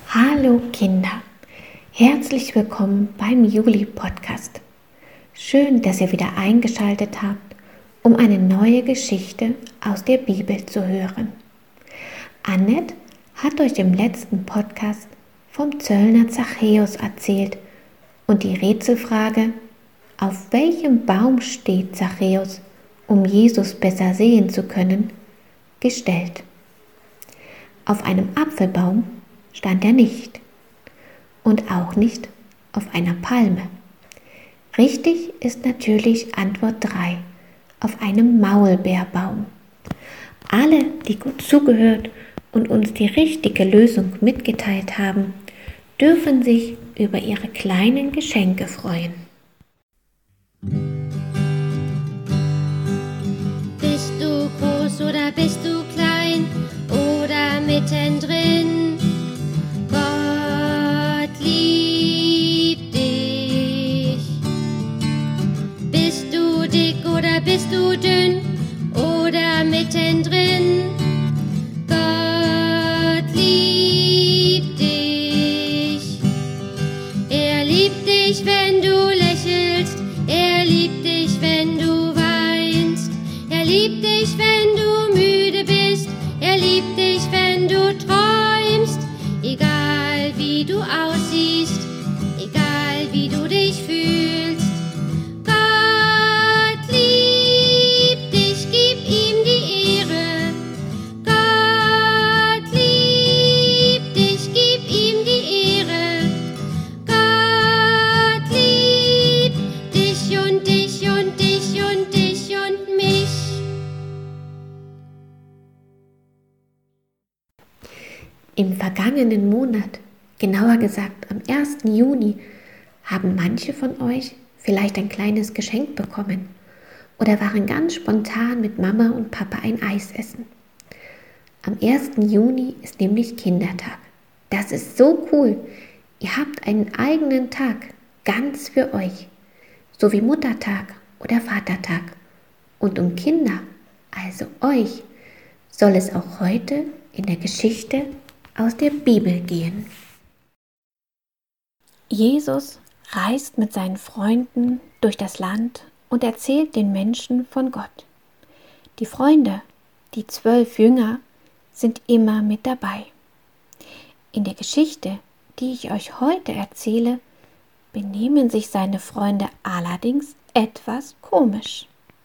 Hallo Kinder, herzlich willkommen beim Juli-Podcast. Schön, dass ihr wieder eingeschaltet habt, um eine neue Geschichte aus der Bibel zu hören. Annette hat euch im letzten Podcast vom Zöllner Zachäus erzählt und die Rätselfrage, auf welchem Baum steht Zachäus, um Jesus besser sehen zu können, gestellt. Auf einem Apfelbaum stand er nicht und auch nicht auf einer Palme. Richtig ist natürlich Antwort 3, auf einem Maulbeerbaum. Alle, die gut zugehört und uns die richtige Lösung mitgeteilt haben, dürfen sich über ihre kleinen Geschenke freuen. Bist du groß oder bist du klein oder mittendrin? Gott liebt dich. Bist du dick oder bist du dünn oder mittendrin? Gott liebt dich. Er liebt dich, wenn du lächelst. Er liebt dich, wenn du weinst. Er liebt dich, wenn du müde bist. Er liebt dich, wenn du träumst. Egal wie du aussiehst, egal wie du dich fühlst. Gott liebt dich, gib ihm die Ehre. Gott liebt dich, gib ihm die Ehre. Gott liebt dich und dich und dich und dich und mich. Im vergangenen Monat, genauer gesagt am 1. Juni, haben manche von euch vielleicht ein kleines Geschenk bekommen oder waren ganz spontan mit Mama und Papa ein Eis essen. Am 1. Juni ist nämlich Kindertag. Das ist so cool. Ihr habt einen eigenen Tag, ganz für euch, so wie Muttertag oder Vatertag. Und um Kinder, also euch, soll es auch heute in der Geschichte aus der Bibel gehen. Jesus reist mit seinen Freunden durch das Land und erzählt den Menschen von Gott. Die Freunde, die 12 Jünger, sind immer mit dabei. In der Geschichte, die ich euch heute erzähle, benehmen sich seine Freunde allerdings etwas komisch.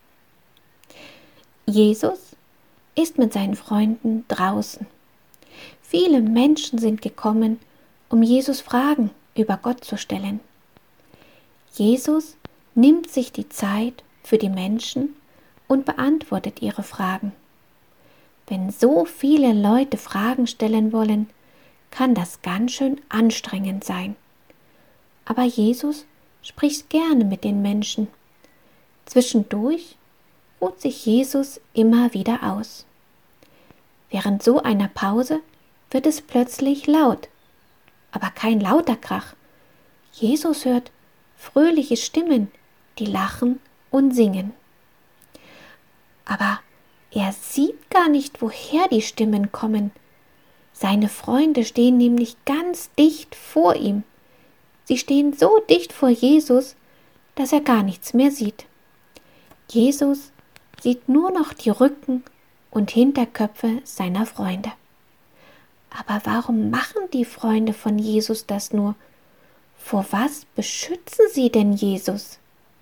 Jesus ist mit seinen Freunden draußen. Viele Menschen sind gekommen, um Jesus Fragen über Gott zu stellen. Jesus nimmt sich die Zeit für die Menschen und beantwortet ihre Fragen. Wenn so viele Leute Fragen stellen wollen, kann das ganz schön anstrengend sein. Aber Jesus spricht gerne mit den Menschen. Zwischendurch ruht sich Jesus immer wieder aus. Während so einer Pause wird es plötzlich laut, aber kein lauter Krach. Jesus hört fröhliche Stimmen, die lachen und singen. Aber er sieht gar nicht, woher die Stimmen kommen. Seine Freunde stehen nämlich ganz dicht vor ihm. Sie stehen so dicht vor Jesus, dass er gar nichts mehr sieht. Jesus sieht nur noch die Rücken und Hinterköpfe seiner Freunde. Aber warum machen die Freunde von Jesus das nur? Vor was beschützen sie denn Jesus?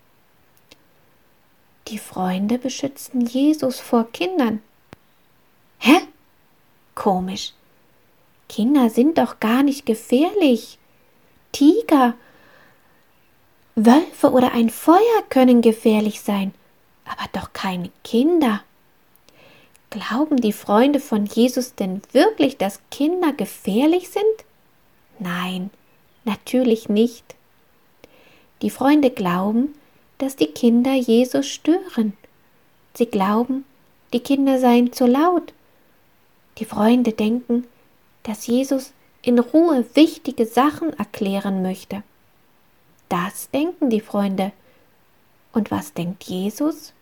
Die Freunde beschützen Jesus vor Kindern. Hä? Komisch. Kinder sind doch gar nicht gefährlich. Tiger, Wölfe oder ein Feuer können gefährlich sein, aber doch keine Kinder. Glauben die Freunde von Jesus denn wirklich, dass Kinder gefährlich sind? Nein, natürlich nicht. Die Freunde glauben, dass die Kinder Jesus stören. Sie glauben, die Kinder seien zu laut. Die Freunde denken, dass Jesus in Ruhe wichtige Sachen erklären möchte. Das denken die Freunde. Und was denkt Jesus?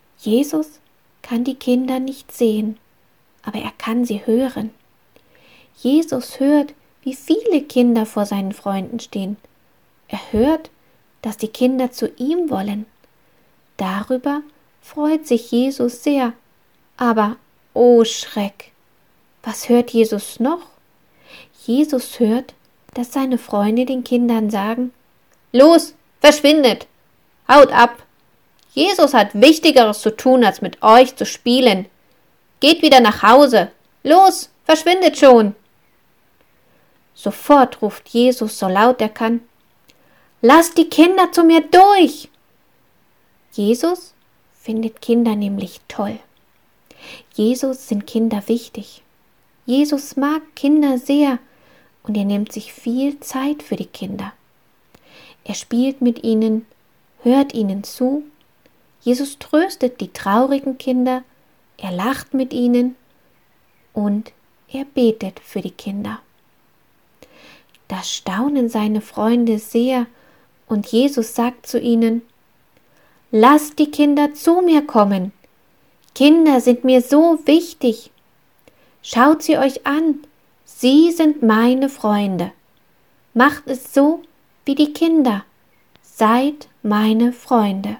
Jesus kann die Kinder nicht sehen, aber er kann sie hören. Jesus hört, wie viele Kinder vor seinen Freunden stehen. Er hört, dass die Kinder zu ihm wollen. Darüber freut sich Jesus sehr. Aber, oh Schreck, was hört Jesus noch? Jesus hört, dass seine Freunde den Kindern sagen: Los, verschwindet! Haut ab! Jesus hat Wichtigeres zu tun, als mit euch zu spielen. Geht wieder nach Hause! Los, verschwindet schon! Sofort ruft Jesus so laut er kann: Lasst die Kinder zu mir durch! Jesus findet Kinder nämlich toll. Jesus sind Kinder wichtig. Jesus mag Kinder sehr und er nimmt sich viel Zeit für die Kinder. Er spielt mit ihnen, hört ihnen zu. Jesus tröstet die traurigen Kinder, er lacht mit ihnen und er betet für die Kinder. Da staunen seine Freunde sehr und Jesus sagt zu ihnen: Lasst die Kinder zu mir kommen. Kinder sind mir so wichtig. Schaut sie euch an, sie sind meine Freunde. Macht es so wie die Kinder. Seid meine Freunde.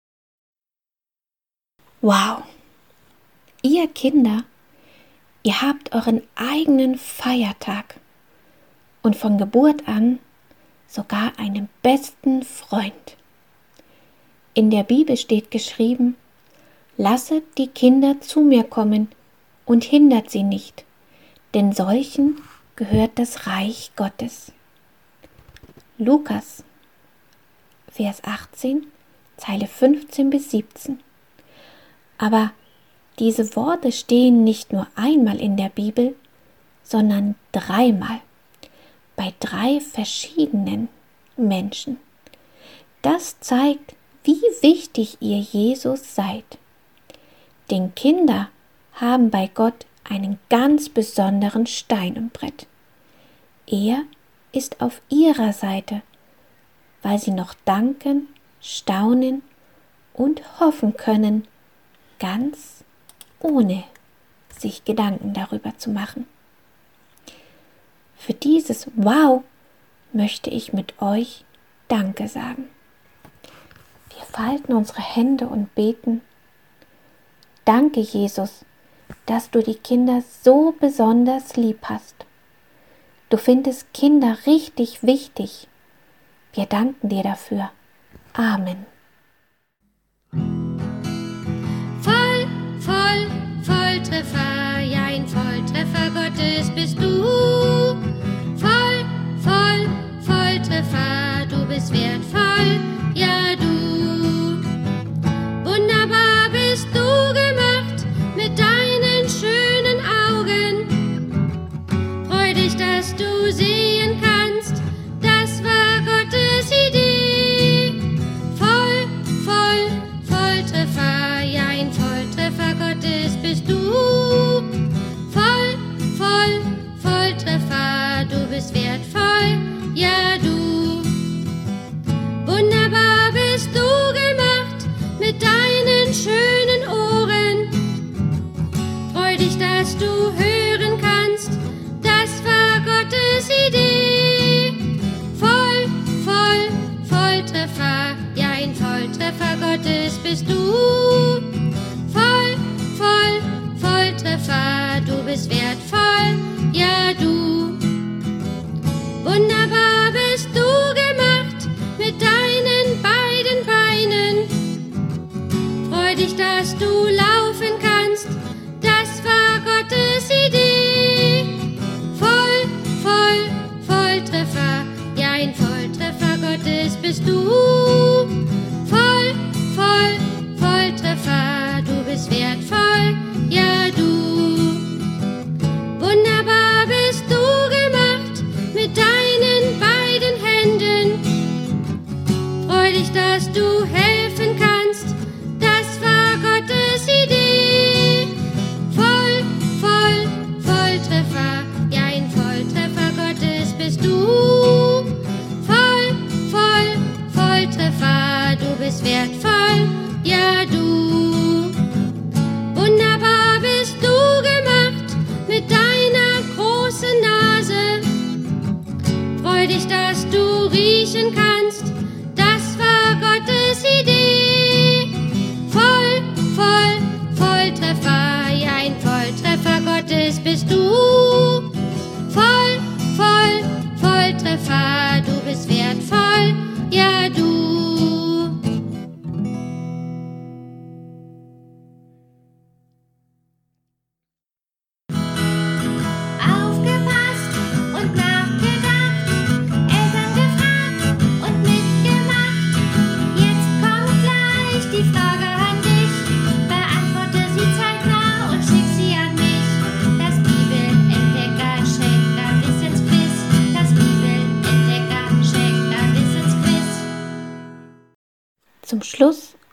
Wow! Ihr Kinder, ihr habt euren eigenen Feiertag und von Geburt an sogar einen besten Freund. In der Bibel steht geschrieben: Lasset die Kinder zu mir kommen und hindert sie nicht, denn solchen gehört das Reich Gottes. Lukas, Vers 18, Zeile 15 bis 17. Aber diese Worte stehen nicht nur einmal in der Bibel, sondern dreimal, bei 3 verschiedenen Menschen. Das zeigt, wie wichtig ihr Jesus seid. Denn Kinder haben bei Gott einen ganz besonderen Stein im Brett. Er ist auf ihrer Seite, weil sie noch danken, staunen und hoffen können, ganz ohne sich Gedanken darüber zu machen. Für dieses Wow möchte ich mit euch Danke sagen. Wir falten unsere Hände und beten: Danke, Jesus, dass du die Kinder so besonders lieb hast. Du findest Kinder richtig wichtig. Wir danken dir dafür. Amen. Volltreffer, ja, ein Volltreffer Gottes bist du. Volltreffer, du bist wertvoll, ja du. Wunderbar bist du gemacht mit deinen schönen Augen. Freu dich, dass du sehen kannst, das war Gottes Idee. Volltreffer, ja, ein Volltreffer Gottes bist du. Volltreffer, du bist wertvoll, ja du. Wunderbar bist du gemacht mit deinen schönen Ohren. Freu dich, dass du hören kannst, das war Gottes Idee. Volltreffer, ja, ein Volltreffer Gottes bist du. Volltreffer, du bist wertvoll, ja du. Wunderbar bist du gemacht mit deinen beiden Beinen. Freu dich, dass du laufen kannst, das war Gottes Idee. Volltreffer, ja, ein Volltreffer Gottes bist du. Volltreffer, du bist wertvoll, ja du.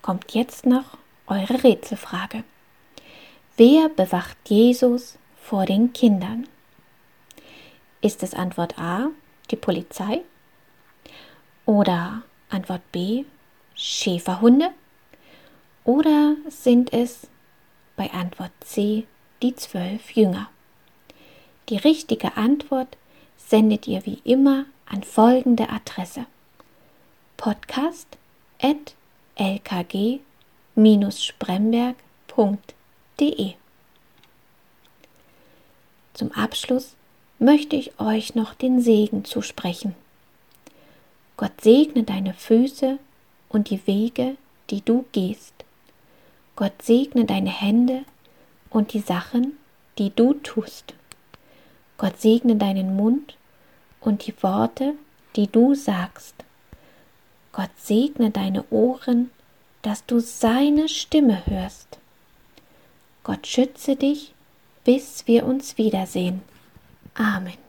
kommt jetzt noch eure Rätselfrage. Wer bewacht Jesus vor den Kindern? Ist es Antwort A, die Polizei? Oder Antwort B, Schäferhunde? Oder sind es bei Antwort C die 12 Jünger? Die richtige Antwort sendet ihr wie immer an folgende Adresse: podcast@lkg-spremberg.de. Zum Abschluss möchte ich euch noch den Segen zusprechen. Gott segne deine Füße und die Wege, die du gehst. Gott segne deine Hände und die Sachen, die du tust. Gott segne deinen Mund und die Worte, die du sagst. Gott segne deine Ohren, dass du seine Stimme hörst. Gott schütze dich, bis wir uns wiedersehen. Amen.